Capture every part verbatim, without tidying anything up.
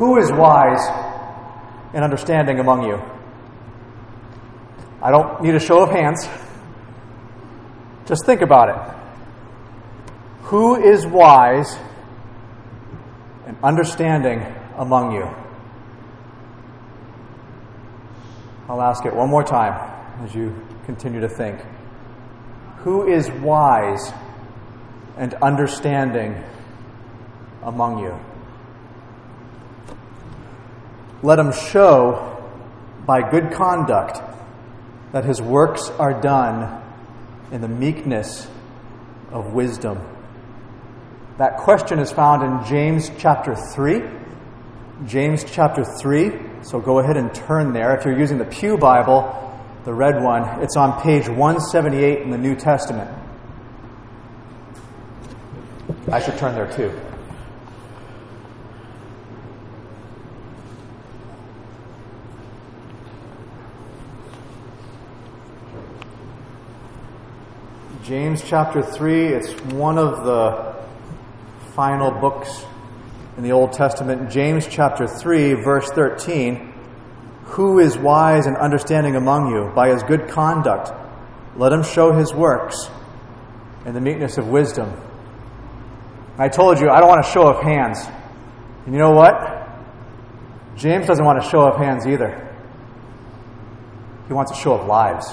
Who is wise and understanding among you? I don't need a show of hands. Just think about it. Who is wise and understanding among you? I'll ask it one more time as you continue to think. Who is wise and understanding among you? Let him show by good conduct that his works are done in the meekness of wisdom. That question is found in James chapter three. James chapter three. So go ahead and turn there. If you're using the Pew Bible, the red one, it's on page one seventy-eight in the New Testament. I should turn there too. James chapter three, it's one of the final books in the Old Testament. James chapter three, verse thirteen. Who is wise and understanding among you? By his good conduct, let him show his works in the meekness of wisdom. I told you, I don't want a show of hands. And you know what? James doesn't want a show of hands either. He wants a show of lives.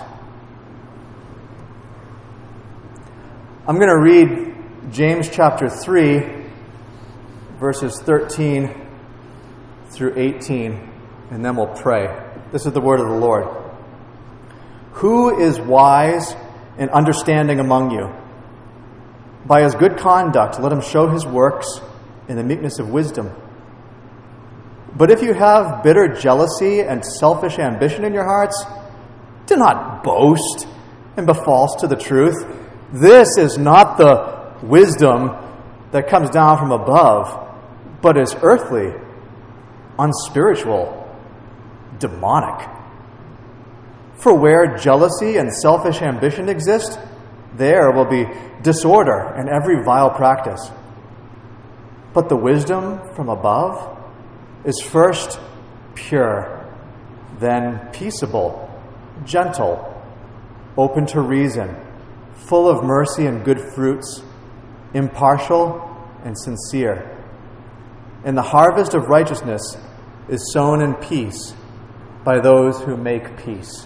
I'm going to read James chapter three, verses thirteen through eighteen, and then we'll pray. This is the word of the Lord. Who is wise and understanding among you? By his good conduct, let him show his works in the meekness of wisdom. But if you have bitter jealousy and selfish ambition in your hearts, do not boast and be false to the truth. This is not the wisdom that comes down from above, but is earthly, unspiritual, demonic. For where jealousy and selfish ambition exist, there will be disorder and every vile practice. But the wisdom from above is first pure, then peaceable, gentle, open to reason, full of mercy and good fruits, impartial and sincere. And the harvest of righteousness is sown in peace by those who make peace.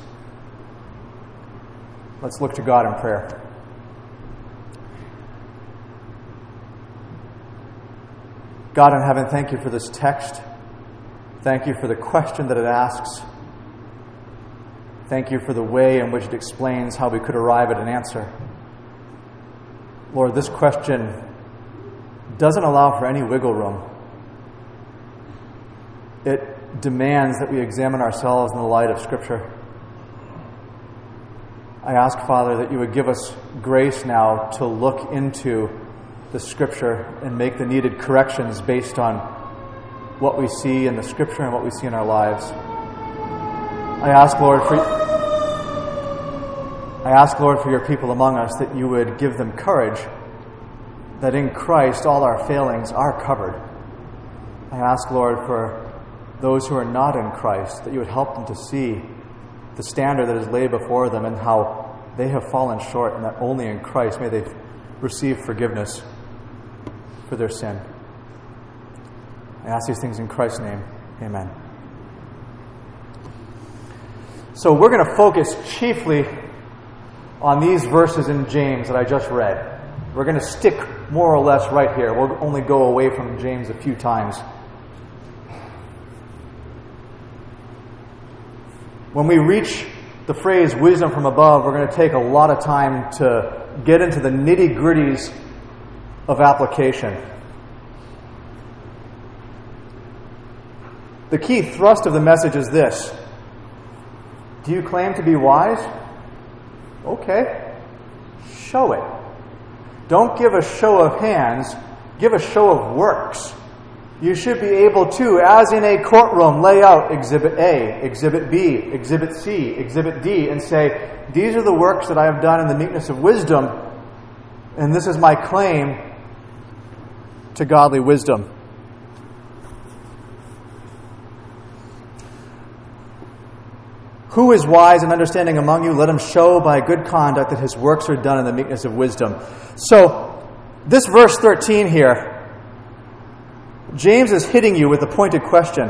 Let's look to God in prayer. God in heaven, thank you for this text. Thank you for the question that it asks. Thank you for the way in which it explains how we could arrive at an answer. Lord, this question doesn't allow for any wiggle room. It demands that we examine ourselves in the light of Scripture. I ask, Father, that you would give us grace now to look into the Scripture and make the needed corrections based on what we see in the Scripture and what we see in our lives. I ask, Lord, for I ask, Lord, for your people among us that you would give them courage, that in Christ all our failings are covered. I ask, Lord, for those who are not in Christ, that you would help them to see the standard that is laid before them and how they have fallen short, and that only in Christ may they receive forgiveness for their sin. I ask these things in Christ's name. Amen. So we're going to focus chiefly on these verses in James that I just read. We're going to stick more or less right here. We'll only go away from James a few times. When we reach the phrase wisdom from above, we're going to take a lot of time to get into the nitty-gritties of application. The key thrust of the message is this. Do you claim to be wise? Okay. Show it. Don't give a show of hands. Give a show of works. You should be able to, as in a courtroom, lay out Exhibit A, Exhibit B, Exhibit C, Exhibit D, and say, these are the works that I have done in the meekness of wisdom, and this is my claim to godly wisdom. Who is wise and understanding among you? Let him show by good conduct that his works are done in the meekness of wisdom. So, this verse thirteen here, James is hitting you with a pointed question.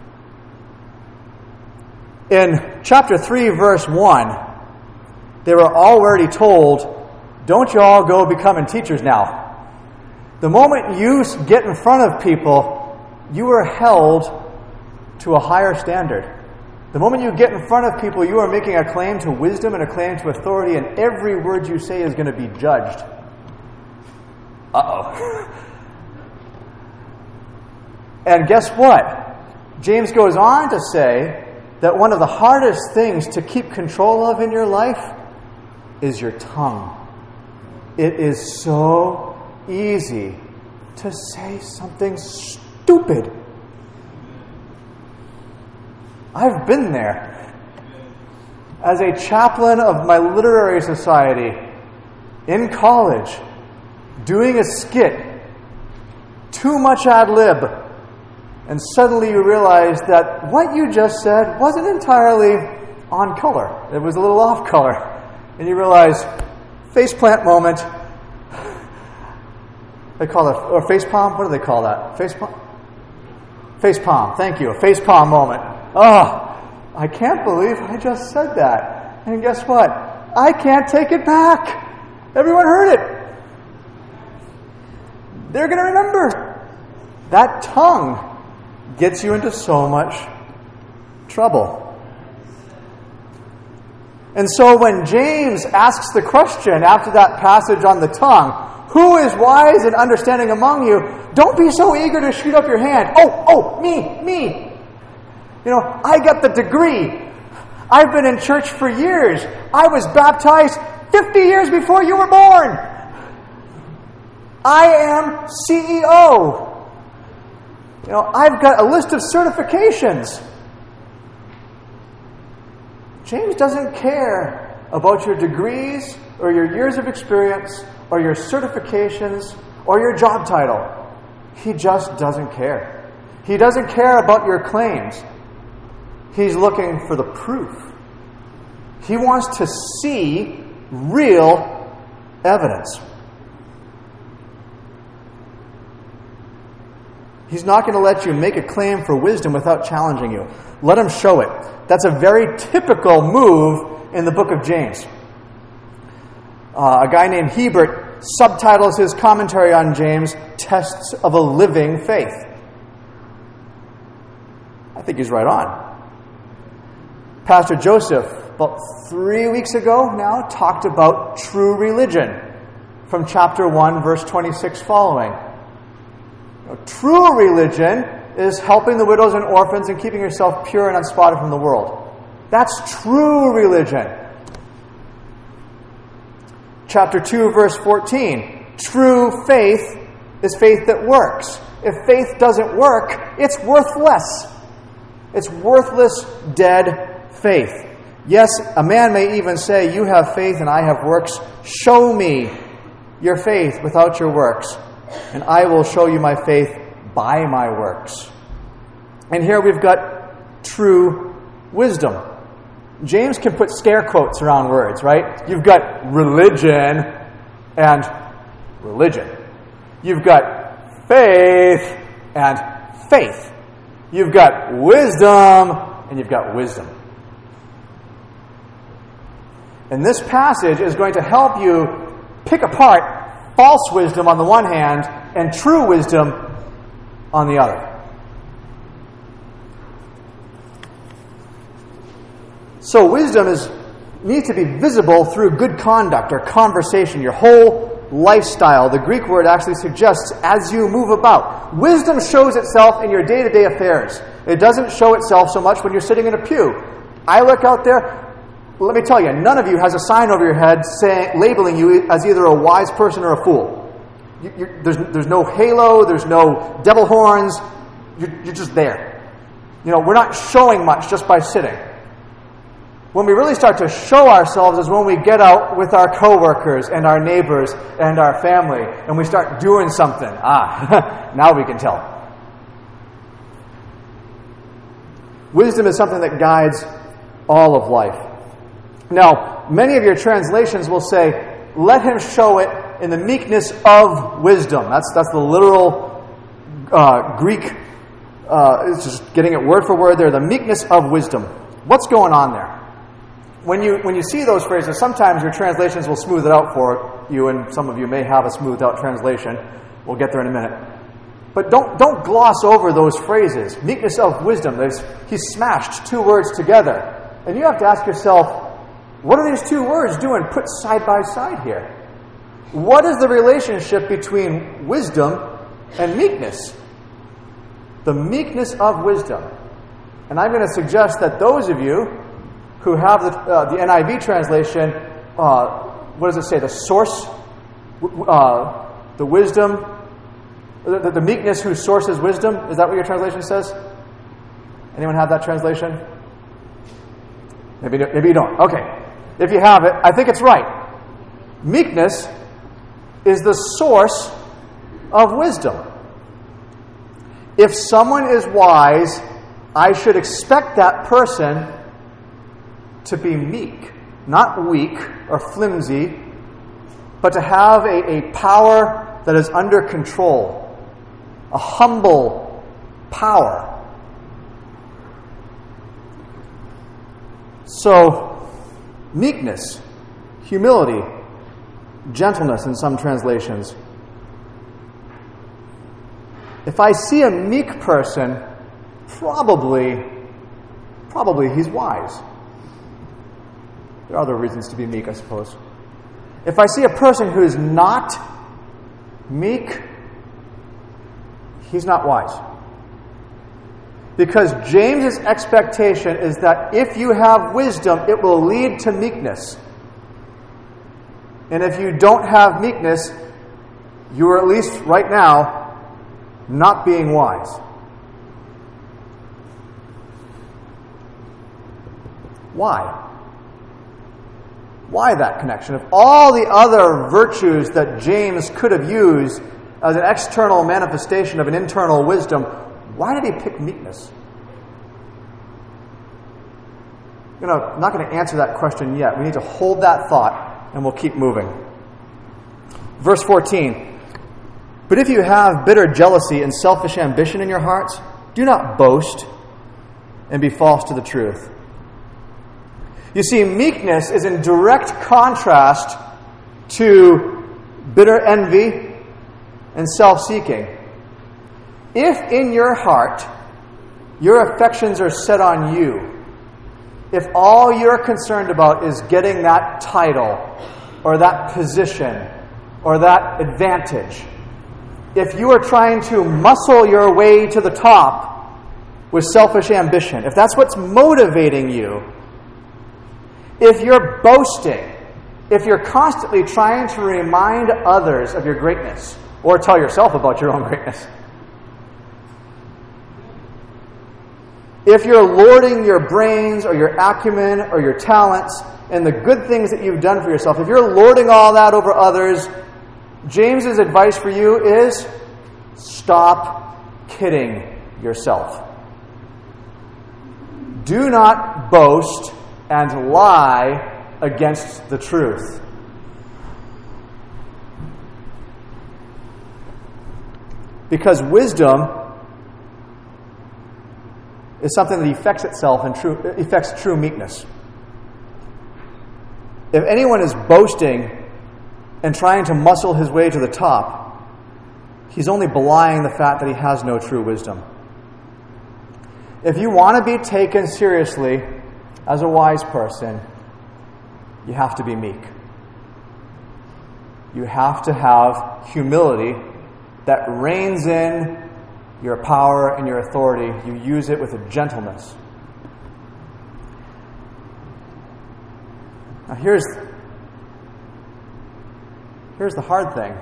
In chapter three, verse one, they were already told, don't you all go becoming teachers now. The moment you get in front of people, you are held to a higher standard. The moment you get in front of people, you are making a claim to wisdom and a claim to authority, and every word you say is going to be judged. Uh-oh. And guess what? James goes on to say that one of the hardest things to keep control of in your life is your tongue. It is so easy to say something stupid. I've been there. As a chaplain of my literary society in college, doing a skit, too much ad lib, and suddenly you realize that what you just said wasn't entirely on color. It was a little off color. And you realize, faceplant moment. They call it, or face palm? What do they call that? Face palm? Face palm, thank you. A face palm moment. Oh, I can't believe I just said that. And guess what? I can't take it back. Everyone heard it. They're going to remember. That tongue gets you into so much trouble. And so when James asks the question after that passage on the tongue, who is wise and understanding among you? Don't be so eager to shoot up your hand. Oh, oh, me, me. You know, I got the degree. I've been in church for years. I was baptized fifty years before you were born. I am C E O. You know, I've got a list of certifications. James doesn't care about your degrees or your years of experience or your certifications or your job title. He just doesn't care. He doesn't care about your claims. He's looking for the proof. He wants to see real evidence. He's not going to let you make a claim for wisdom without challenging you. Let him show it. That's a very typical move in the book of James. Uh, a guy named Hebert subtitles his commentary on James, Tests of a Living Faith. I think he's right on. Pastor Joseph, about three weeks ago now, talked about true religion from chapter one, verse twenty-six following. You know, true religion is helping the widows and orphans and keeping yourself pure and unspotted from the world. That's true religion. Chapter two, verse fourteen. True faith is faith that works. If faith doesn't work, it's worthless. It's worthless, dead faith. Yes, a man may even say, you have faith and I have works. Show me your faith without your works, and I will show you my faith by my works. And here we've got true wisdom. James can put scare quotes around words, right? You've got religion and religion. You've got faith and faith. You've got wisdom and you've got wisdom. And this passage is going to help you pick apart false wisdom on the one hand and true wisdom on the other. So wisdom is needs to be visible through good conduct or conversation, your whole lifestyle. The Greek word actually suggests as you move about. Wisdom shows itself in your day-to-day affairs. It doesn't show itself so much when you're sitting in a pew. I look out there. Let me tell you, none of you has a sign over your head saying, labeling you as either a wise person or a fool. You, you, there's, there's no halo, there's no devil horns. You're, you're just there. You know, we're not showing much just by sitting. When we really start to show ourselves is when we get out with our coworkers and our neighbors and our family and we start doing something. Ah, now we can tell. Wisdom is something that guides all of life. Now, many of your translations will say, let him show it in the meekness of wisdom. That's that's the literal uh, Greek. Uh, it's just getting it word for word there. The meekness of wisdom. What's going on there? When you when you see those phrases, sometimes your translations will smooth it out for you, and some of you may have a smoothed out translation. We'll get there in a minute. But don't don't gloss over those phrases. Meekness of wisdom. There's, he's smashed two words together. And you have to ask yourself, what are these two words doing put side by side here? What is the relationship between wisdom and meekness? The meekness of wisdom. And I'm going to suggest that those of you who have the, uh, the N I V translation, uh, what does it say? The source, uh, the wisdom, the, the meekness whose source is wisdom. Is that what your translation says? Anyone have that translation? Maybe, maybe you don't. Okay. If you have it, I think it's right. Meekness is the source of wisdom. If someone is wise, I should expect that person to be meek, not weak or flimsy, but to have a, a power that is under control, a humble power. So, meekness, humility, gentleness in some translations. If I see a meek person, probably, probably he's wise. There are other reasons to be meek, I suppose. If I see a person who is not meek, he's not wise. Because James's expectation is that if you have wisdom, it will lead to meekness. And if you don't have meekness, you are at least right now not being wise. Why? Why that connection? Of all the other virtues that James could have used as an external manifestation of an internal wisdom, why did he pick meekness? You know, I'm not going to answer that question yet. We need to hold that thought, and we'll keep moving. Verse fourteen. But if you have bitter jealousy and selfish ambition in your hearts, do not boast and be false to the truth. You see, meekness is in direct contrast to bitter envy and self-seeking. If in your heart your affections are set on you, if all you're concerned about is getting that title or that position or that advantage, if you are trying to muscle your way to the top with selfish ambition, if that's what's motivating you, if you're boasting, if you're constantly trying to remind others of your greatness or tell yourself about your own greatness, if you're lording your brains or your acumen or your talents and the good things that you've done for yourself, if you're lording all that over others, James's advice for you is stop kidding yourself. Do not boast and lie against the truth. Because wisdom is something that effects itself in true effects true meekness. If anyone is boasting and trying to muscle his way to the top, he's only belying the fact that he has no true wisdom. If you want to be taken seriously as a wise person, you have to be meek. You have to have humility that reins in your power and your authority. You use it with a gentleness. Now here's, here's the hard thing.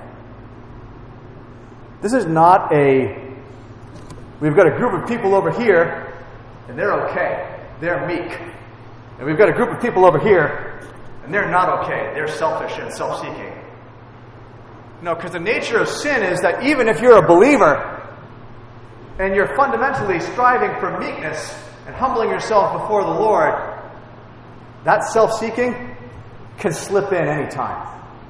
This is not a, we've got a group of people over here, and they're okay. They're meek. And we've got a group of people over here, and they're not okay. They're selfish and self-seeking. No, because the nature of sin is that even if you're a believer, and you're fundamentally striving for meekness and humbling yourself before the Lord, that self-seeking can slip in any time.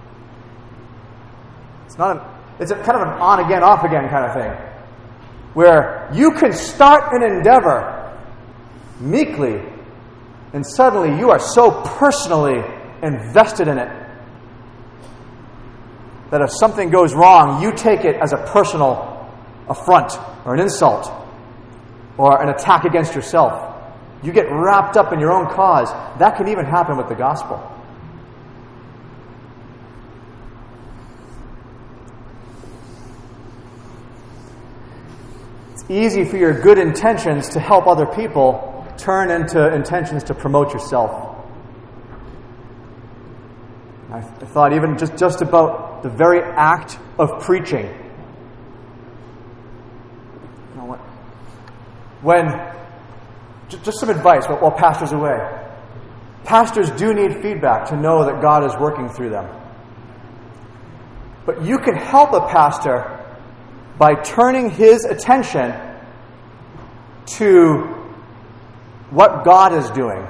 It's not a, it's a kind of an on-again, off-again kind of thing, where you can start an endeavor meekly, and suddenly you are so personally invested in it that if something goes wrong, you take it as a personal affront or an insult or an attack against yourself. You get wrapped up in your own cause. That can even happen with the gospel. It's easy for your good intentions to help other people turn into intentions to promote yourself. I thought even just, just about the very act of preaching. You know what? When, just some advice while pastor's away. Pastors do need feedback to know that God is working through them. But you can help a pastor by turning his attention to what God is doing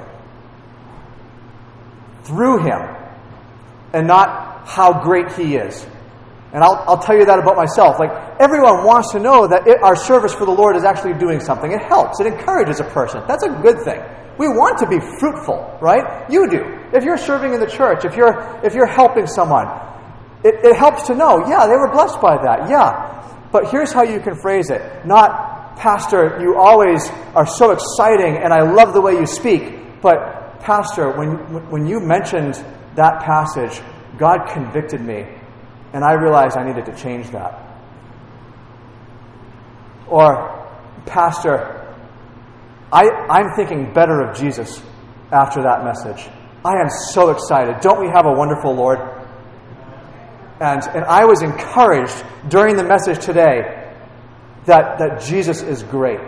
through him, and not how great he is. And I'll, I'll tell you that about myself. Like, everyone wants to know that it, our service for the Lord is actually doing something. It helps. It encourages a person. That's a good thing. We want to be fruitful, right? You do. If you're serving in the church, if you're if you're helping someone, it, it helps to know, yeah, they were blessed by that. Yeah. But here's how you can phrase it. Not, Pastor, you always are so exciting and I love the way you speak. But, Pastor, when when you mentioned that passage, God convicted me, and I realized I needed to change that. Or, Pastor, I, I'm thinking better of Jesus after that message. I am so excited. Don't we have a wonderful Lord? And, and I was encouraged during the message today that, that Jesus is great.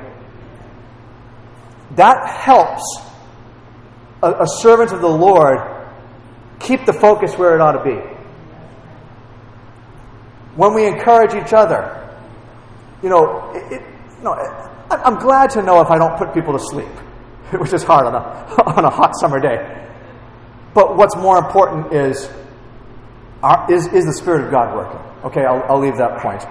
That helps a, a servant of the Lord keep the focus where it ought to be. When we encourage each other, you know, it, it, you know, I'm glad to know if I don't put people to sleep, which is hard on a on a hot summer day. But what's more important is are, is is the Spirit of God working? Okay, I'll, I'll leave that point.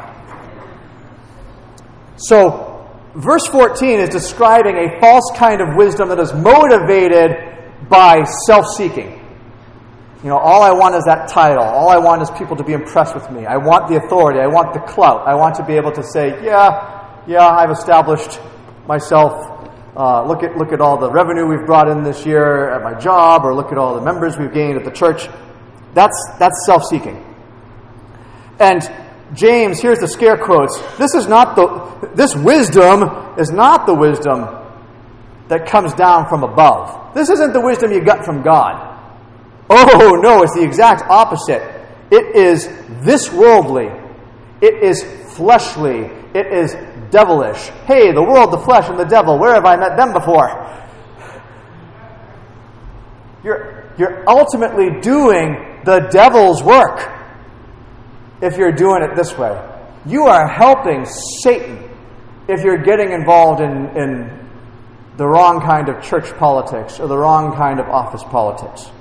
So, verse fourteen is describing a false kind of wisdom that is motivated by self-seeking. You know, all I want is that title. All I want is people to be impressed with me. I want the authority. I want the clout. I want to be able to say, yeah, yeah, I've established myself. Uh, look at look at all the revenue we've brought in this year at my job, or look at all the members we've gained at the church. That's that's self-seeking. And James, here's the scare quotes. This is not the this wisdom is not the wisdom that comes down from above. This isn't the wisdom you got from God. Oh, no, it's the exact opposite. It is this worldly. It is fleshly. It is devilish. Hey, the world, the flesh, and the devil, where have I met them before? You're, you're ultimately doing the devil's work if you're doing it this way. You are helping Satan if you're getting involved in, in the wrong kind of church politics or the wrong kind of office politics.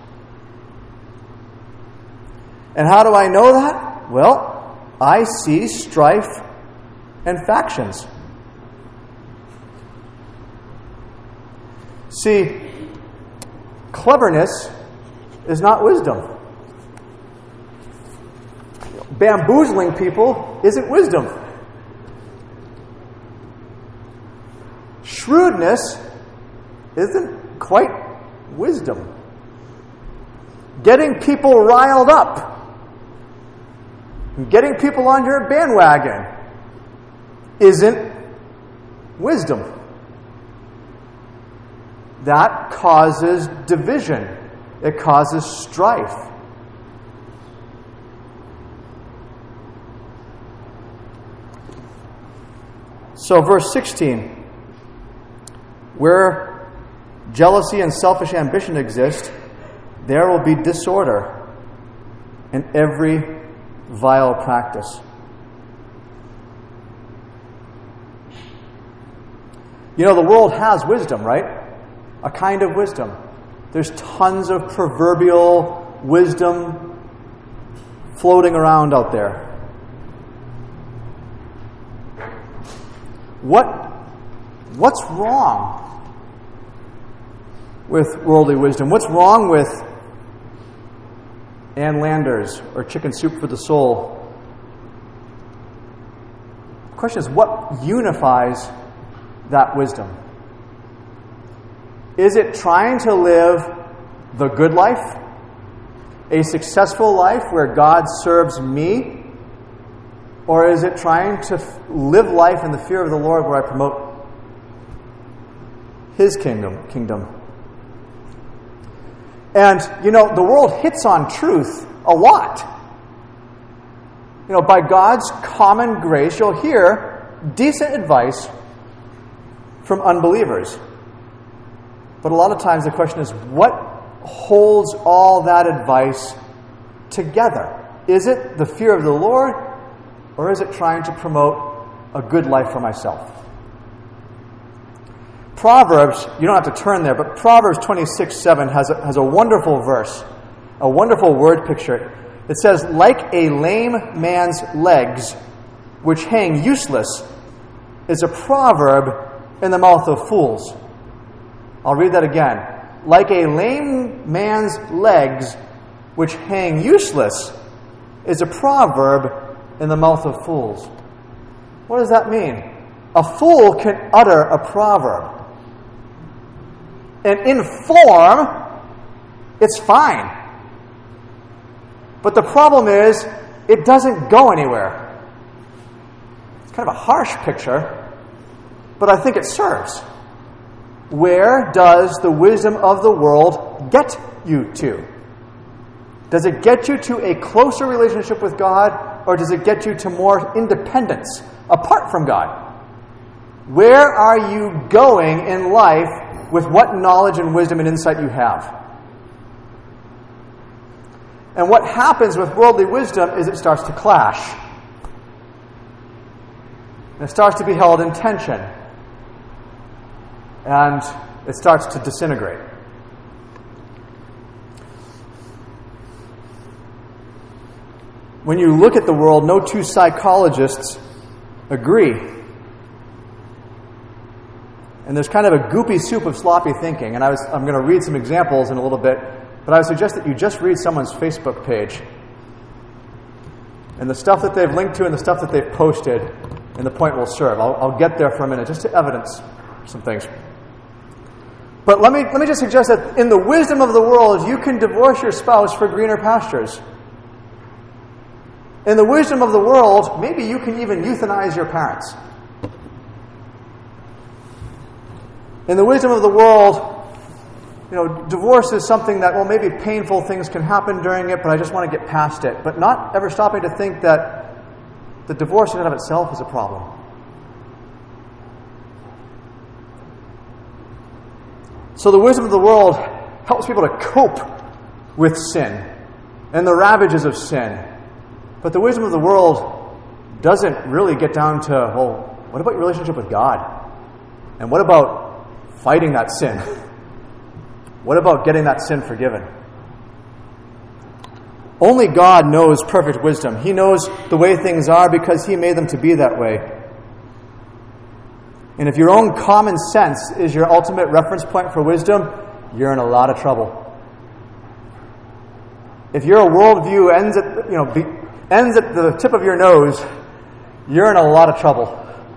And how do I know that? Well, I see strife and factions. See, cleverness is not wisdom. Bamboozling people isn't wisdom. Shrewdness isn't quite wisdom. Getting people riled up, getting people on your bandwagon isn't wisdom. That causes division. It causes strife. So verse sixteen, where jealousy and selfish ambition exist, there will be disorder in every vile practice. You know, the world has wisdom, right? A kind of wisdom. There's tons of proverbial wisdom floating around out there. What, what's wrong with worldly wisdom? What's wrong with Ann Landers or Chicken Soup for the Soul? The question is, what unifies that wisdom? Is it trying to live the good life? A successful life where God serves me? Or is it trying to f- live life in the fear of the Lord where I promote His kingdom? kingdom? And, you know, the world hits on truth a lot. You know, by God's common grace, you'll hear decent advice from unbelievers. But a lot of times the question is, what holds all that advice together? Is it the fear of the Lord, or is it trying to promote a good life for myself? Proverbs, you don't have to turn there, but Proverbs twenty-six seven has a, has a wonderful verse, a wonderful word picture. It says, like a lame man's legs, which hang useless, is a proverb in the mouth of fools. I'll read that again. Like a lame man's legs, which hang useless, is a proverb in the mouth of fools. What does that mean? A fool can utter a proverb. And in form, it's fine. But the problem is, it doesn't go anywhere. It's kind of a harsh picture, but I think it serves. Where does the wisdom of the world get you to? Does it get you to a closer relationship with God, or does it get you to more independence apart from God? Where are you going in life with what knowledge and wisdom and insight you have? And what happens with worldly wisdom is it starts to clash. And it starts to be held in tension. And it starts to disintegrate. When you look at the world, no two psychologists agree. And there's kind of a goopy soup of sloppy thinking. And I was, I'm going to read some examples in a little bit, but I would suggest that you just read someone's Facebook page. And the stuff that they've linked to and the stuff that they've posted, and the point will serve. I'll, I'll get there for a minute just to evidence some things. But let me let me just suggest that in the wisdom of the world, you can divorce your spouse for greener pastures. In the wisdom of the world, maybe you can even euthanize your parents. In the wisdom of the world, you know, divorce is something that, well, maybe painful things can happen during it, but I just want to get past it. But not ever stopping to think that the divorce in and of itself is a problem. So the wisdom of the world helps people to cope with sin and the ravages of sin. But the wisdom of the world doesn't really get down to, well, what about your relationship with God? And what about fighting that sin? What about getting that sin forgiven? Only God knows perfect wisdom. He knows the way things are because He made them to be that way. And if your own common sense is your ultimate reference point for wisdom, you're in a lot of trouble. If your worldview ends at, you know, be, ends at the tip of your nose, you're in a lot of trouble.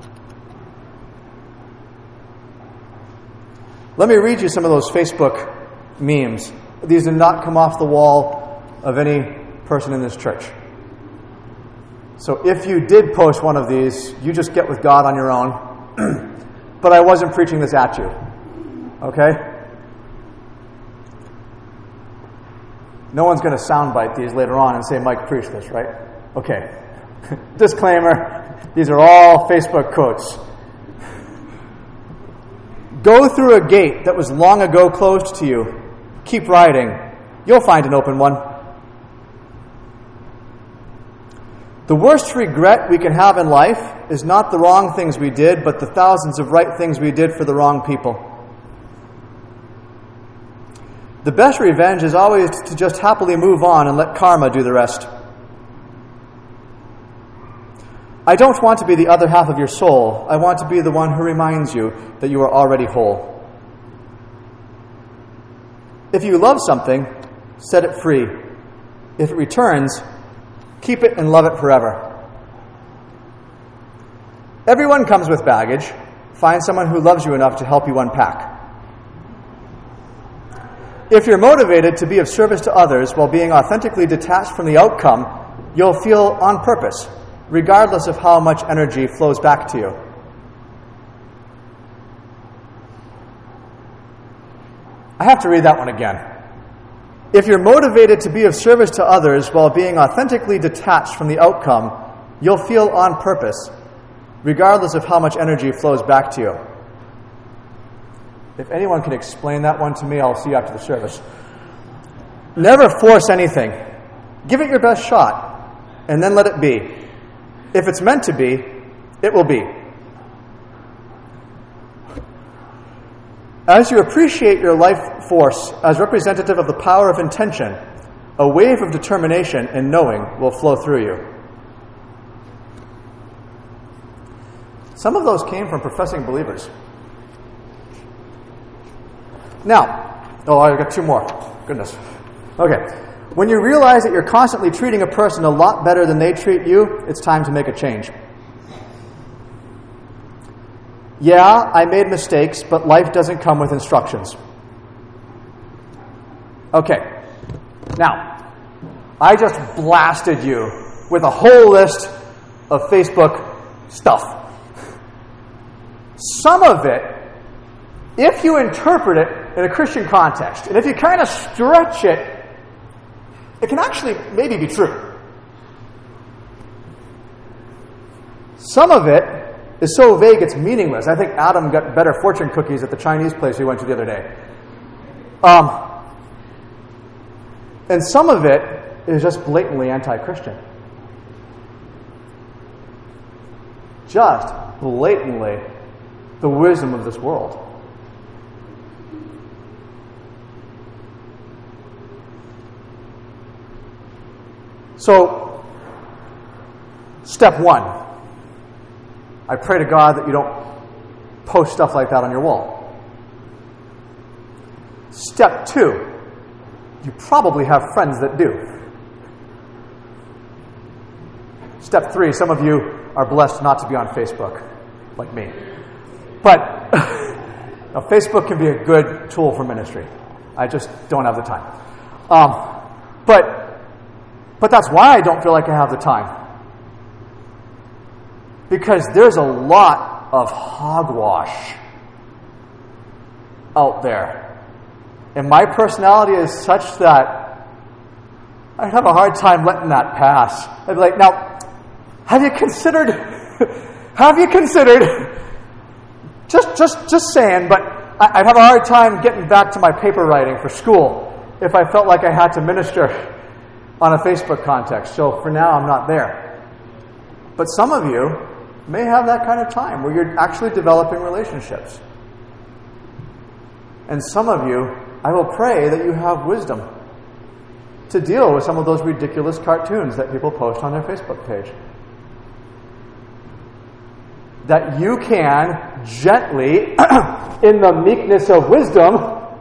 Let me read you some of those Facebook memes. These did not come off the wall of any person in this church. So if you did post one of these, you just get with God on your own. But I wasn't preaching this at you. Okay? No one's going to soundbite these later on and say, Mike preached this, right? Okay. Disclaimer, these are all Facebook quotes. Go through a gate that was long ago closed to you. Keep riding. You'll find an open one. The worst regret we can have in life is not the wrong things we did, but the thousands of right things we did for the wrong people. The best revenge is always to just happily move on and let karma do the rest. I don't want to be the other half of your soul. I want to be the one who reminds you that you are already whole. If you love something, set it free. If it returns, keep it and love it forever. Everyone comes with baggage. Find someone who loves you enough to help you unpack. If you're motivated to be of service to others while being authentically detached from the outcome, you'll feel on purpose, regardless of how much energy flows back to you. I have to read that one again. If you're motivated to be of service to others while being authentically detached from the outcome, you'll feel on purpose, regardless of how much energy flows back to you. If anyone can explain that one to me, I'll see you after the service. Never force anything. Give it your best shot, and then let it be. If it's meant to be, it will be. As you appreciate your life force as representative of the power of intention, a wave of determination and knowing will flow through you. Some of those came from professing believers. Now, oh, I've got two more. Goodness. Okay. When you realize that you're constantly treating a person a lot better than they treat you, it's time to make a change. Yeah, I made mistakes, but life doesn't come with instructions. Okay. Now, I just blasted you with a whole list of Facebook stuff. Some of it, if you interpret it in a Christian context, and if you kind of stretch it, it can actually maybe be true. Some of it is so vague it's meaningless. I think Adam got better fortune cookies at the Chinese place we went to the other day. Um, and some of it is just blatantly anti-Christian. Just blatantly the wisdom of this world. So, step one, I pray to God that you don't post stuff like that on your wall. Step two, you probably have friends that do. Step three, some of you are blessed not to be on Facebook, like me. But now, Facebook can be a good tool for ministry. I just don't have the time. Um, but But that's why I don't feel like I have the time. Because there's a lot of hogwash out there. And my personality is such that I'd have a hard time letting that pass. I'd be like, now, have you considered, have you considered, just just just saying, but I'd have a hard time getting back to my paper writing for school if I felt like I had to minister on a Facebook context. So for now, I'm not there. But some of you may have that kind of time where you're actually developing relationships. And some of you, I will pray that you have wisdom to deal with some of those ridiculous cartoons that people post on their Facebook page. That you can gently, in the meekness of wisdom,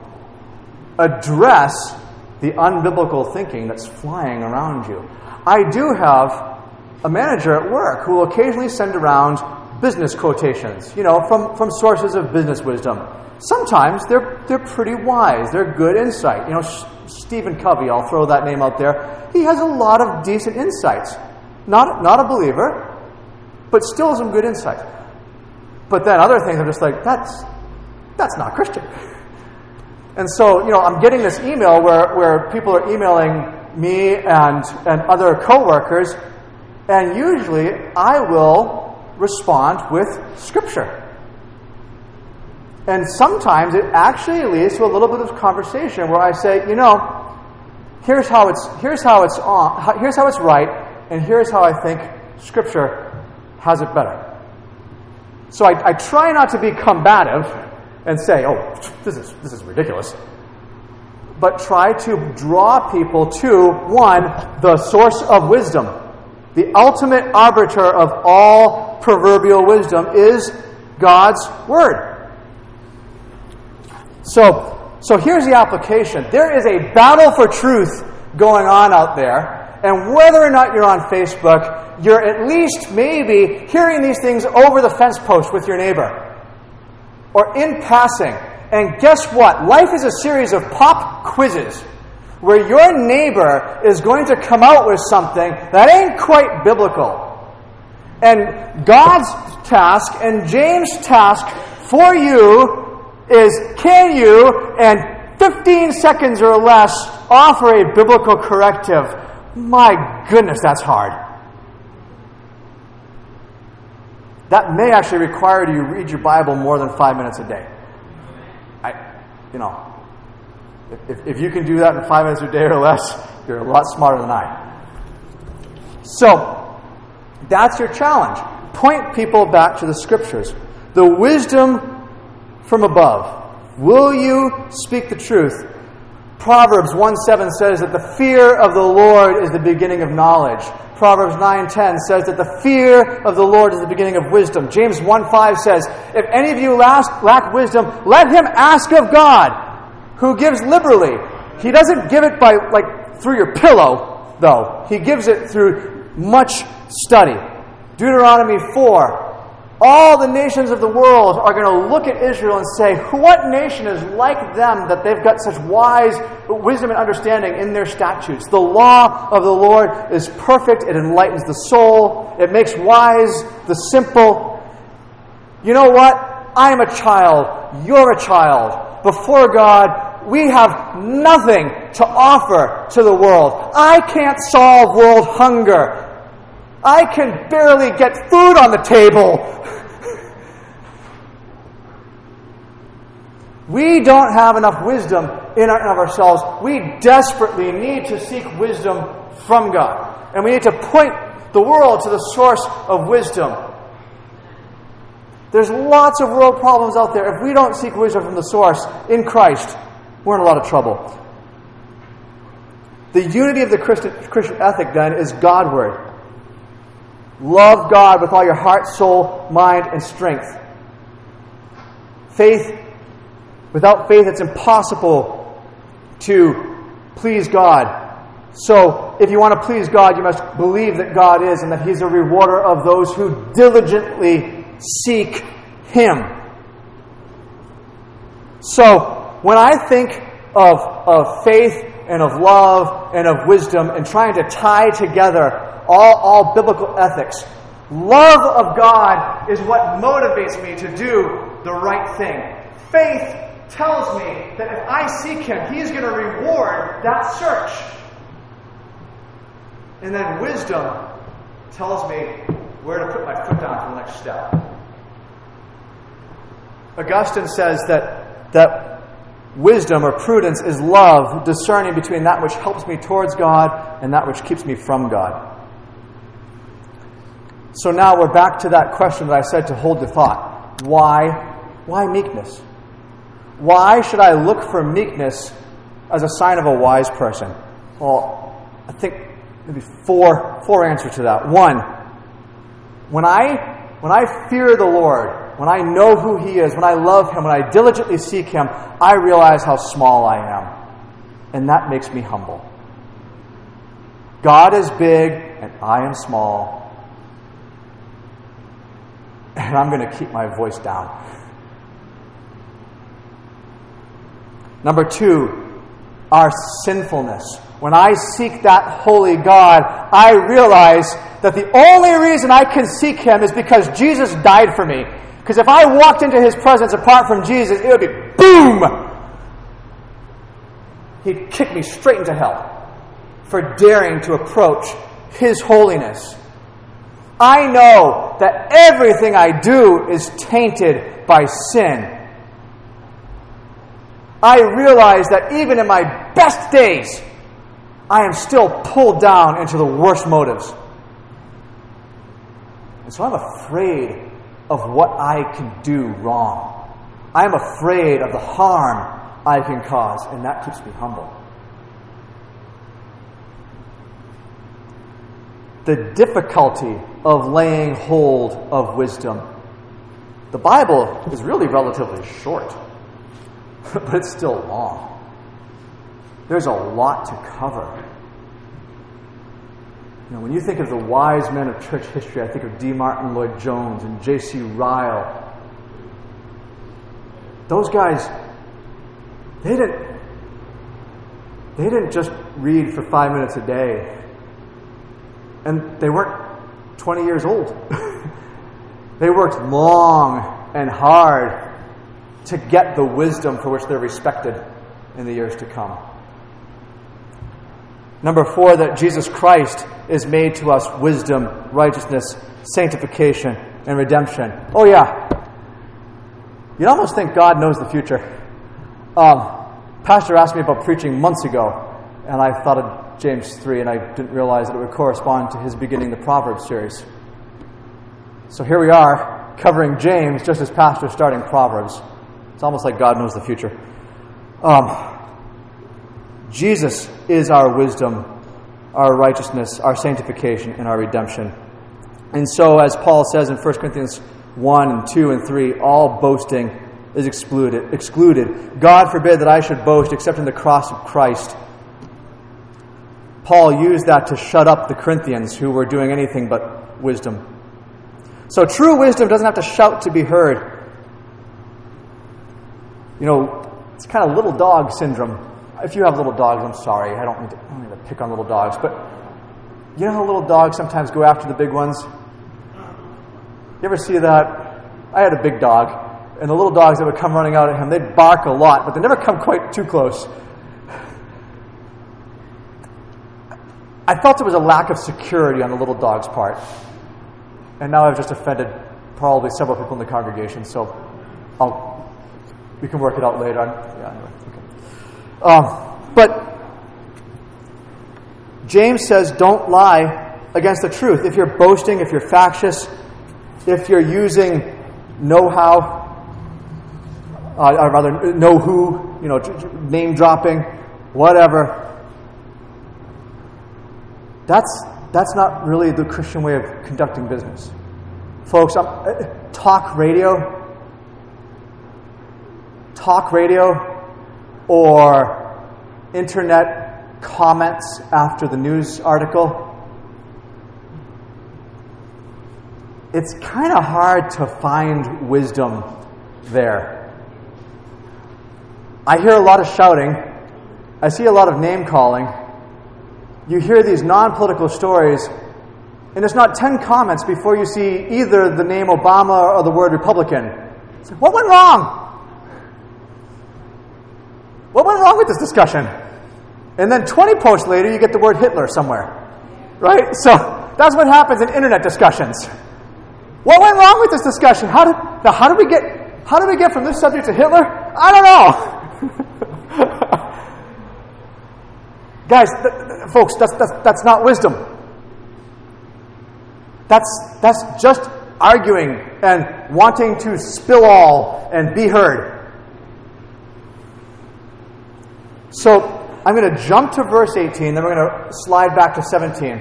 address the unbiblical thinking that's flying around you. I do have a manager at work who will occasionally send around business quotations, you know, from, from sources of business wisdom. Sometimes they're they're pretty wise. They're good insight. You know, Stephen Covey, I'll throw that name out there. He has a lot of decent insights. Not not a believer, but still some good insight. But then other things I'm just like, that's that's not Christian. And so, you know, I'm getting this email where, where people are emailing me and, and other coworkers, and usually I will respond with Scripture. And sometimes it actually leads to a little bit of conversation where I say, you know, here's how it's here's how it's on, here's how it's right, and here's how I think Scripture has it better. So I, I try not to be combative and say, oh, this is this is ridiculous. but try to draw people to, one, the source of wisdom. The ultimate arbiter of all proverbial wisdom is God's Word. So, so here's the application. There is a battle for truth going on out there, and whether or not you're on Facebook, you're at least maybe hearing these things over the fence post with your neighbor, or in passing. And guess what? Life is a series of pop quizzes where your neighbor is going to come out with something that ain't quite biblical. And God's task and James' task for you is, can you, in fifteen seconds or less, offer a biblical corrective? My goodness, that's hard. That may actually require you read your Bible more than five minutes a day. I, you know, if, if you can do that in five minutes a day or less, you're a lot smarter than I. So, that's your challenge. Point people back to the Scriptures. The wisdom from above. Will you speak the truth? Proverbs one seven says that the fear of the Lord is the beginning of knowledge. Proverbs nine ten says that the fear of the Lord is the beginning of wisdom. James one five says, if any of you lack, lack wisdom, let him ask of God, who gives liberally. He doesn't give it by like through your pillow, though. He gives it through much study. Deuteronomy four. All the nations of the world are going to look at Israel and say, what nation is like them that they've got such wise wisdom and understanding in their statutes? The law of the Lord is perfect. It enlightens the soul. It makes wise the simple. You know what? I am a child. You're a child. Before God, we have nothing to offer to the world. I can't solve world hunger. I can barely get food on the table. We don't have enough wisdom in and of ourselves. We desperately need to seek wisdom from God. And we need to point the world to the source of wisdom. There's lots of world problems out there. If we don't seek wisdom from the source in Christ, we're in a lot of trouble. The unity of the Christian, Christian ethic, then, is Godward. Love God with all your heart, soul, mind, and strength. Faith, without faith, it's impossible to please God. So, if you want to please God, you must believe that God is and that He's a rewarder of those who diligently seek Him. So, when I think of, of faith and of love and of wisdom and trying to tie together All, all biblical ethics, love of God is what motivates me to do the right thing. Faith tells me that if I seek Him, He's going to reward that search. And then wisdom tells me where to put my foot down for the next step. Augustine says that, that wisdom or prudence is love, discerning between that which helps me towards God and that which keeps me from God. So now we're back to that question that I said to hold the thought. Why? Why meekness? Why should I look for meekness as a sign of a wise person? Well, I think maybe four four answers to that. One, when I when I fear the Lord, when I know who He is, when I love Him, when I diligently seek Him, I realize how small I am. And that makes me humble. God is big and I am small. And I'm going to keep my voice down. Number two, our sinfulness. When I seek that holy God, I realize that the only reason I can seek Him is because Jesus died for me. Because if I walked into His presence apart from Jesus, it would be boom! He'd kick me straight into hell for daring to approach His holiness. I know that everything I do is tainted by sin. I realize that even in my best days, I am still pulled down into the worst motives. And so I'm afraid of what I can do wrong. I'm afraid of the harm I can cause, and that keeps me humble. the difficulty of laying hold of wisdom. The Bible is really relatively short, but it's still long. There's a lot to cover. You know, when you think of the wise men of church history, I think of D. Martin Lloyd-Jones and J C Ryle. Those guys, they didn't, they didn't just read for five minutes a day. And they weren't twenty years old. They worked long and hard to get the wisdom for which they're respected in the years to come. Number four, that Jesus Christ is made to us wisdom, righteousness, sanctification, and redemption. Oh yeah. You'd almost think God knows the future. Um, Pastor asked me about preaching months ago, and I thought of James three, and I didn't realize that it would correspond to his beginning the Proverbs series. So here we are, covering James just as Pastor starting Proverbs. It's almost like God knows the future. Um, Jesus is our wisdom, our righteousness, our sanctification, and our redemption. And so, as Paul says in First Corinthians one and two and three, all boasting is excluded. excluded. God forbid that I should boast except in the cross of Christ. Paul used that to shut up the Corinthians who were doing anything but wisdom. So true wisdom doesn't have to shout to be heard. You know, it's kind of little dog syndrome. If you have little dogs, I'm sorry. I don't need to, I don't need to pick on little dogs. But you know how little dogs sometimes go after the big ones? You ever see that? I had a big dog, and the little dogs that would come running out at him, they'd bark a lot, but they never come quite too close. I felt there was a lack of security on the little dog's part. And now I've just offended probably several people in the congregation, so I'll, we can work it out later. Yeah, anyway, okay. Um, but James says don't lie against the truth. If you're boasting, if you're factious, if you're using know-how, uh, or rather know-who, you know, name dropping, whatever, that's that's not really the Christian way of conducting business. Folks, um, talk radio, talk radio, or internet comments after the news article, it's kind of hard to find wisdom there. I hear a lot of shouting. I see a lot of name calling. You hear these non-political stories, and it's not ten comments before you see either the name Obama or the word Republican. It's like, what went wrong? What went wrong with this discussion? And then twenty posts later, you get the word Hitler somewhere. Right? So that's what happens in internet discussions. What went wrong with this discussion? How did now? How did we get? How did we get from this subject to Hitler? I don't know. Guys, th- th- folks, that's, that's that's not wisdom. That's that's just arguing and wanting to spill all and be heard. So I'm going to jump to verse eighteen, then we're going to slide back to seventeen.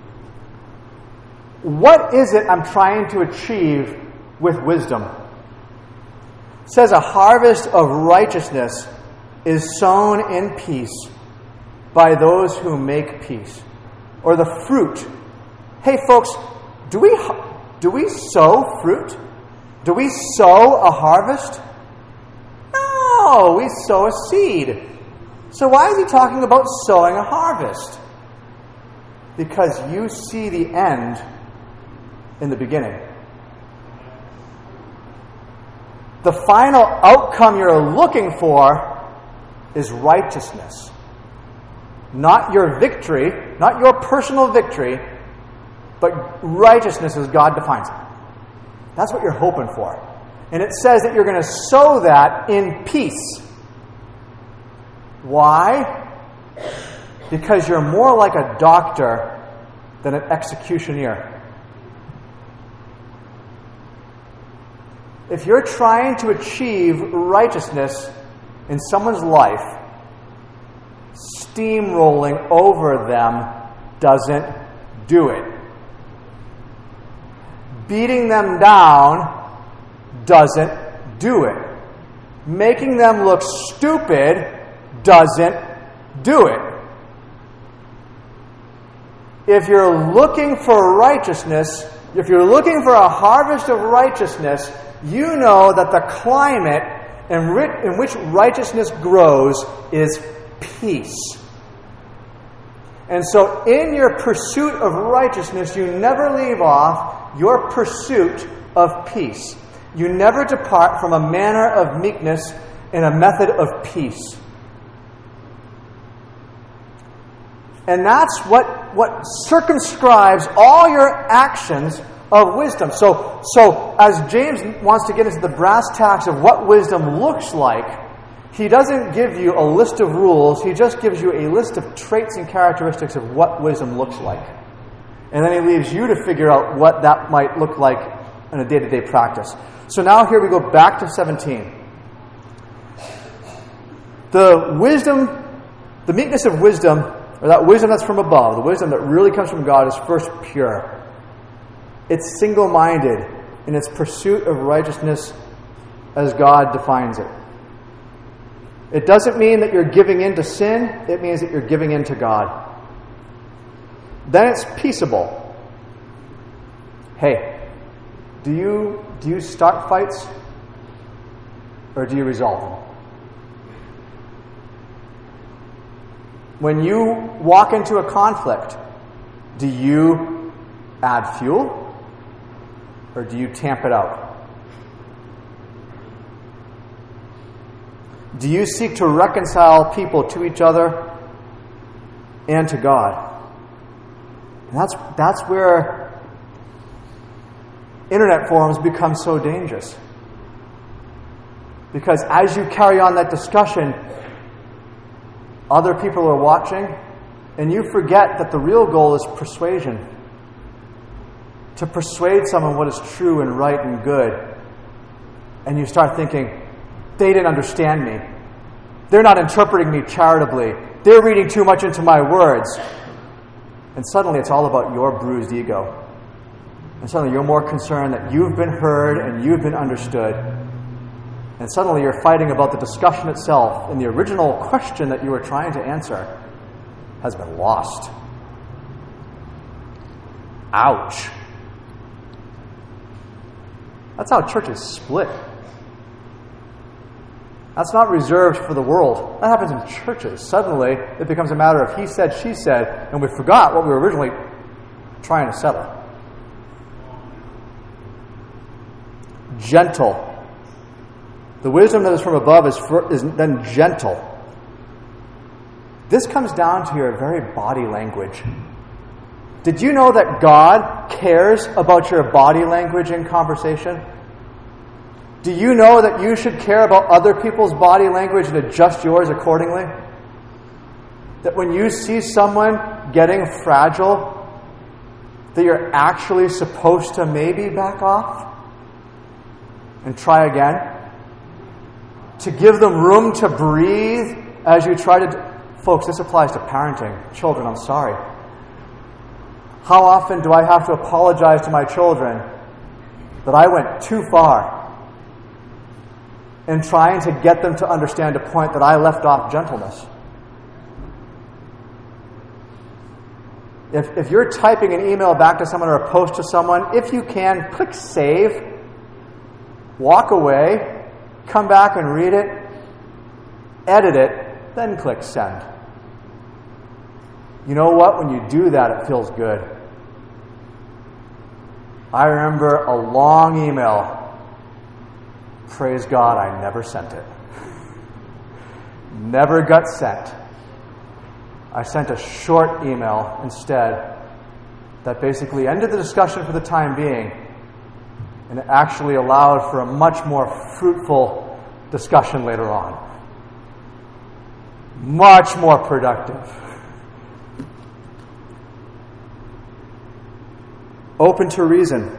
What is it I'm trying to achieve with wisdom? It says a harvest of righteousness is sown in peace by those who make peace. Or the fruit. Hey folks, do we do we sow fruit? Do we sow a harvest? No, we sow a seed. So why is he talking about sowing a harvest? Because you see the end in the beginning. The final outcome you're looking for is righteousness. Not your victory, not your personal victory, but righteousness as God defines it. That's what you're hoping for. And it says that you're going to sow that in peace. Why? Because you're more like a doctor than an executioner. If you're trying to achieve righteousness in someone's life, steamrolling over them doesn't do it. beating them down doesn't do it. Making them look stupid doesn't do it. If you're looking for righteousness, if you're looking for a harvest of righteousness, you know that the climate in which righteousness grows is peace. And so in your pursuit of righteousness, you never leave off your pursuit of peace. You never depart from a manner of meekness and a method of peace. And that's what, what circumscribes all your actions of wisdom. So, so as James wants to get into the brass tacks of what wisdom looks like, he doesn't give you a list of rules. He just gives you a list of traits and characteristics of what wisdom looks like. And then he leaves you to figure out what that might look like in a day-to-day practice. So now here we go back to seventeen. The wisdom, the meekness of wisdom, or that wisdom that's from above, the wisdom that really comes from God, is first pure. It's single-minded in its pursuit of righteousness as God defines it. It doesn't mean that you're giving in to sin. It means that you're giving in to God. Then it's peaceable. Hey, do you, do you start fights or do you resolve them? When you walk into a conflict, do you add fuel or do you tamp it out? Do you seek to reconcile people to each other and to God? And that's, that's where internet forums become so dangerous. Because as you carry on that discussion, other people are watching, and you forget that the real goal is persuasion. To persuade someone what is true and right and good. And you start thinking, they didn't understand me. They're not interpreting me charitably. They're reading too much into my words. And suddenly it's all about your bruised ego. And suddenly you're more concerned that you've been heard and you've been understood. And suddenly you're fighting about the discussion itself, and the original question that you were trying to answer has been lost. Ouch. That's how churches split. That's not reserved for the world. That happens in churches. Suddenly, it becomes a matter of he said, she said, and we forgot what we were originally trying to settle. Gentle. The wisdom that is from above is, for, is then gentle. This comes down to your very body language. Did you know that God cares about your body language in conversation? Do you know that you should care about other people's body language and adjust yours accordingly? That when you see someone getting fragile, that you're actually supposed to maybe back off and try again? To give them room to breathe as you try to... Do- Folks, this applies to parenting. Children, I'm sorry. How often do I have to apologize to my children that I went too far in trying to get them to understand a point that I left off gentleness? If, if you're typing an email back to someone or a post to someone, if you can, click save, walk away, come back and read it, edit it, then click send. You know what? When you do that, it feels good. I remember a long email. Praise God, I never sent it. Never got sent. I sent a short email instead that basically ended the discussion for the time being, and it actually allowed for a much more fruitful discussion later on. Much more productive. Open to reason.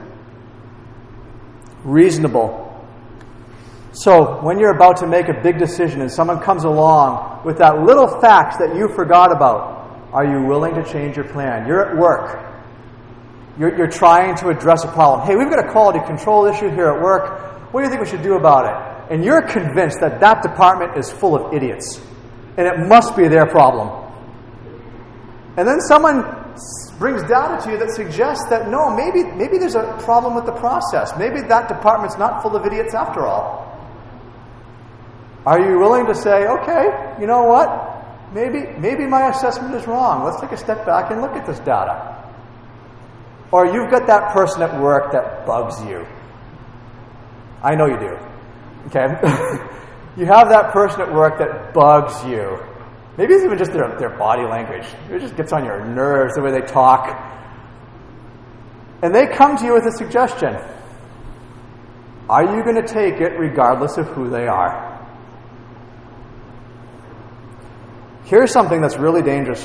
Reasonable. So, when you're about to make a big decision and someone comes along with that little fact that you forgot about, are you willing to change your plan? You're at work. You're, you're trying to address a problem. Hey, we've got a quality control issue here at work. What do you think we should do about it? And you're convinced that that department is full of idiots. And it must be their problem. And then someone brings data to you that suggests that no, maybe, maybe there's a problem with the process. Maybe that department's not full of idiots after all. Are you willing to say, okay, you know what? Maybe, maybe my assessment is wrong. Let's take a step back and look at this data. Or you've got that person at work that bugs you. I know you do. Okay? You have that person at work that bugs you. Maybe it's even just their, their body language. It just gets on your nerves, the way they talk. And they come to you with a suggestion. Are you going to take it regardless of who they are? Here's something that's really dangerous.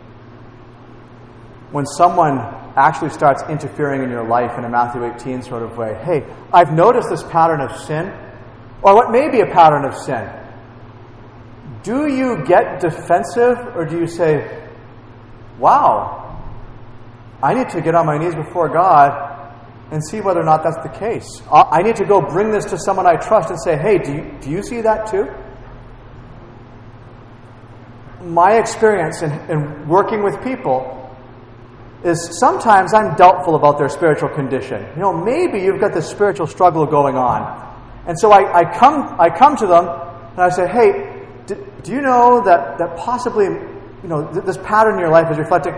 When someone actually starts interfering in your life in a Matthew eighteen sort of way. Hey, I've noticed this pattern of sin, or what may be a pattern of sin. Do you get defensive, or do you say, wow, I need to get on my knees before God and see whether or not that's the case. I need to go bring this to someone I trust and say, hey, do you, do you see that too? My experience in, in working with people is sometimes I'm doubtful about their spiritual condition. You know, maybe you've got this spiritual struggle going on. And so I, I come I come to them and I say, hey, do, do you know that, that possibly, you know, th- this pattern in your life is reflecting?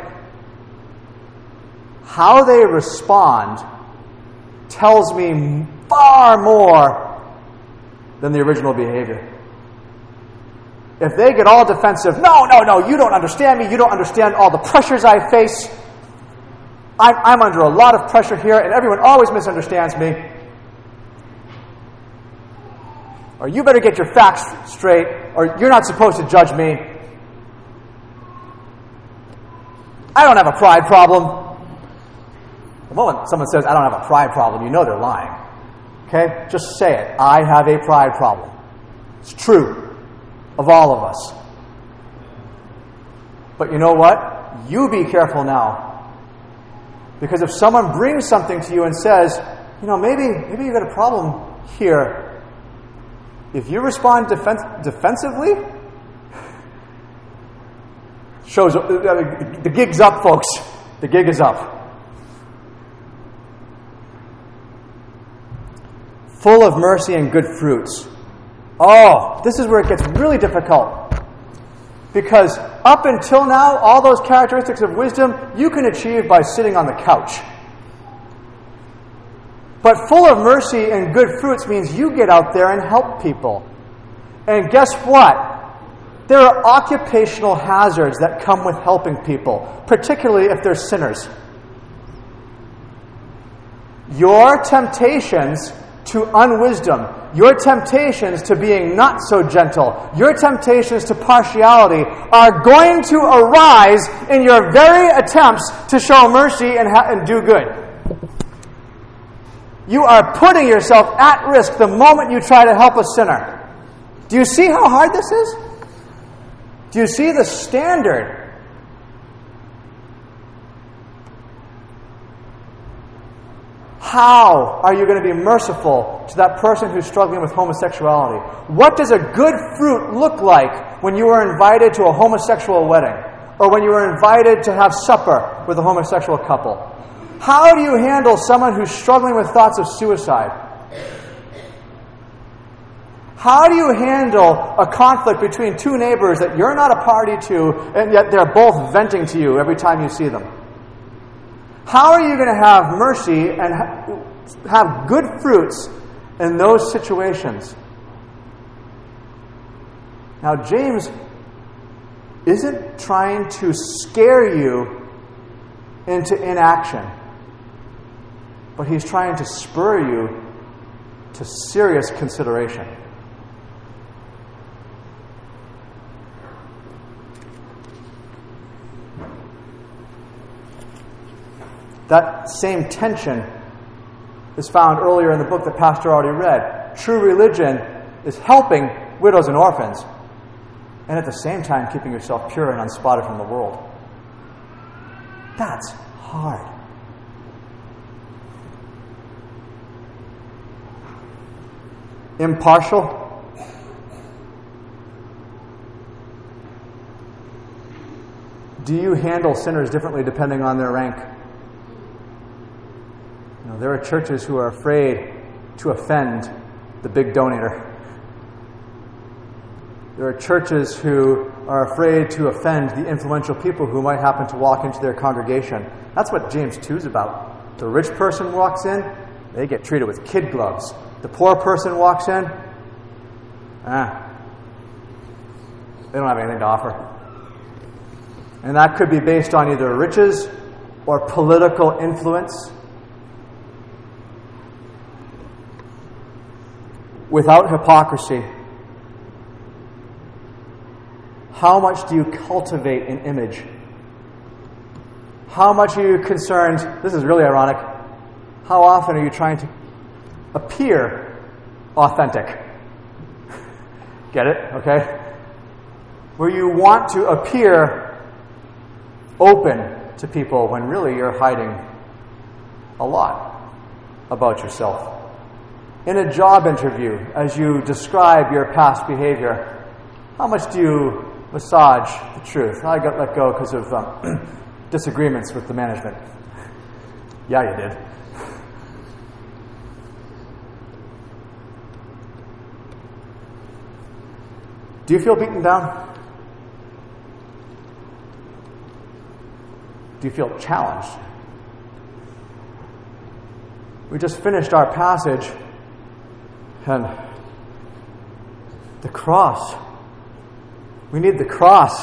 How they respond tells me far more than the original behavior. If they get all defensive, no, no, no, you don't understand me, you don't understand all the pressures I face. I'm, I'm under a lot of pressure here, and everyone always misunderstands me. Or you better get your facts straight, or you're not supposed to judge me. I don't have a pride problem. The moment someone says, I don't have a pride problem, you know they're lying. Okay? Just say it. I have a pride problem. It's true of all of us. But you know what? You be careful now. Because if someone brings something to you and says, you know, maybe maybe you've got a problem here, if you respond defen- defensively, shows uh, the gig's up, folks. The gig is up. Full of mercy and good fruits. Oh, this is where it gets really difficult. Because up until now, all those characteristics of wisdom you can achieve by sitting on the couch. But full of mercy and good fruits means you get out there and help people. And guess what? There are occupational hazards that come with helping people, particularly if they're sinners. Your temptations to unwisdom, your temptations to being not so gentle, your temptations to partiality are going to arise in your very attempts to show mercy and, ha- and do good. You are putting yourself at risk the moment you try to help a sinner. Do you see how hard this is? Do you see the standard? How are you going to be merciful to that person who's struggling with homosexuality? What does a good fruit look like when you are invited to a homosexual wedding? Or when you are invited to have supper with a homosexual couple? How do you handle someone who's struggling with thoughts of suicide? How do you handle a conflict between two neighbors that you're not a party to, and yet they're both venting to you every time you see them? How are you going to have mercy and ha- have good fruits in those situations? Now, James isn't trying to scare you into inaction, but he's trying to spur you to serious consideration. That same tension is found earlier in the book that Pastor already read. True religion is helping widows and orphans, and at the same time keeping yourself pure and unspotted from the world. That's hard. impartial? Do you handle sinners differently depending on their rank? You know, there are churches who are afraid to offend the big donator. There are churches who are afraid to offend the influential people who might happen to walk into their congregation. That's what James two is about. The rich person walks in, they get treated with kid gloves. The poor person walks in, ah, they don't have anything to offer. And that could be based on either riches or political influence. Without hypocrisy, how much do you cultivate an image? How much are you concerned? This is really ironic. How often are you trying to appear authentic? Get it? Okay? Where you want to appear open to people when really you're hiding a lot about yourself. In a job interview, as you describe your past behavior, how much do you massage the truth? I got let go because of um, disagreements with the management. Yeah, you did. Do you feel beaten down? Do you feel challenged? We just finished our passage, and the cross. We need the cross.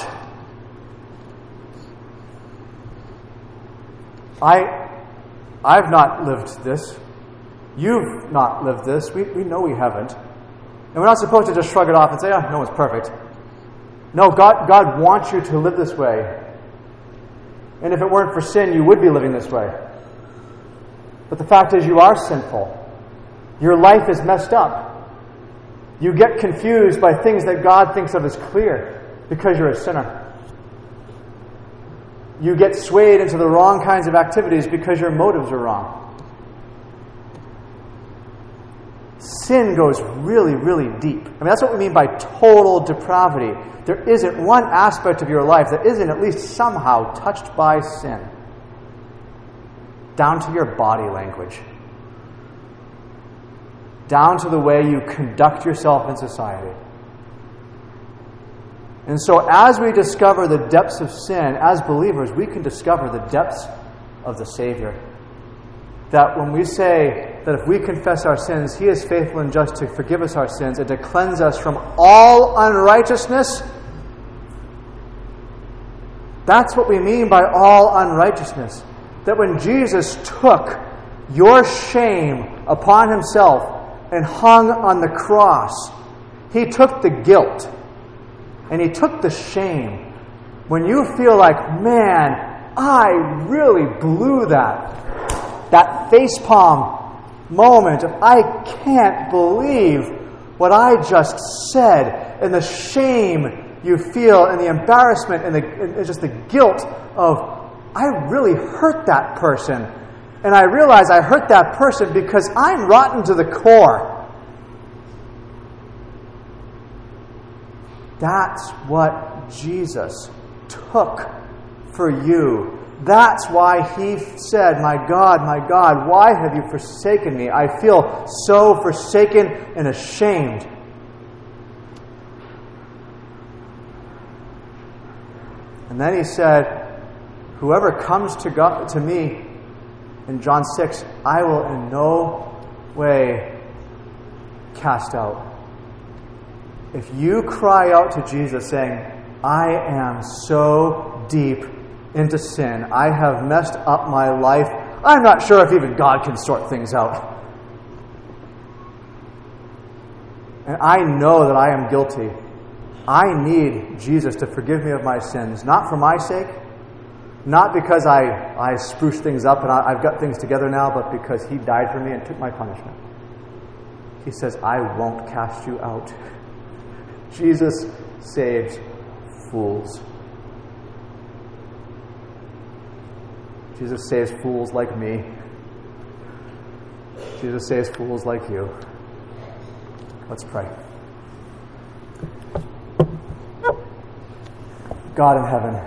I, I've not lived this. You've not lived this. We, we know we haven't. And we're not supposed to just shrug it off and say, oh, no one's perfect. No, God, God wants you to live this way. And if it weren't for sin, you would be living this way. But the fact is, you are sinful. Your life is messed up. You get confused by things that God thinks of as clear because you're a sinner. You get swayed into the wrong kinds of activities because your motives are wrong. Sin goes really, really deep. I mean, that's what we mean by total depravity. There isn't one aspect of your life that isn't at least somehow touched by sin. Down to your body language. Down to the way you conduct yourself in society. And so as we discover the depths of sin, as believers, we can discover the depths of the Savior. That when we say that if we confess our sins, He is faithful and just to forgive us our sins and to cleanse us from all unrighteousness, that's what we mean by all unrighteousness. That when Jesus took your shame upon Himself and hung on the cross, He took the guilt and He took the shame. When you feel like, man, I really blew that. That facepalm moment of, I can't believe what I just said, and the shame you feel, and the embarrassment, and, the, and just the guilt of, I really hurt that person. And I realize I hurt that person because I'm rotten to the core. That's what Jesus took for you. That's why He said, my God, my God, why have you forsaken me? I feel so forsaken and ashamed. And then He said, whoever comes to God, to me, in John six, I will in no way cast out. If you cry out to Jesus saying, I am so deep into sin, I have messed up my life, I'm not sure if even God can sort things out. And I know that I am guilty. I need Jesus to forgive me of my sins, not for my sake, not because I, I spruced things up and I, I've got things together now, but because He died for me and took my punishment. He says, I won't cast you out. Jesus saves fools. Jesus saves fools like me. Jesus saves fools like you. Let's pray. God in heaven,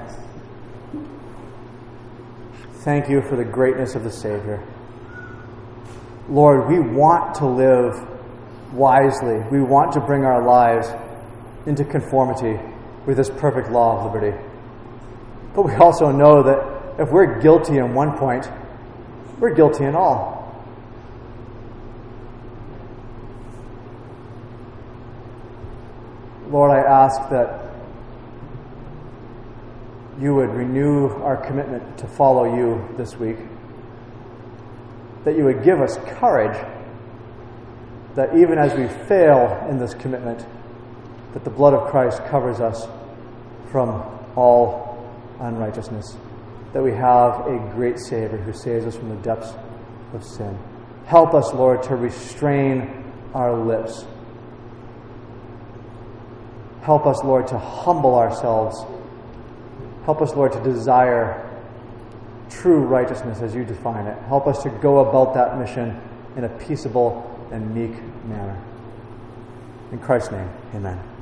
thank you for the greatness of the Savior. Lord, we want to live wisely. We want to bring our lives into conformity with this perfect law of liberty. But we also know that if we're guilty in one point, we're guilty in all. Lord, I ask that you would renew our commitment to follow you this week, that you would give us courage, that even as we fail in this commitment, that the blood of Christ covers us from all unrighteousness, that we have a great Savior who saves us from the depths of sin. Help us, Lord, to restrain our lips. Help us, Lord, to humble ourselves. Help us, Lord, to desire true righteousness as you define it. Help us to go about that mission in a peaceable and meek manner. In Christ's name, amen.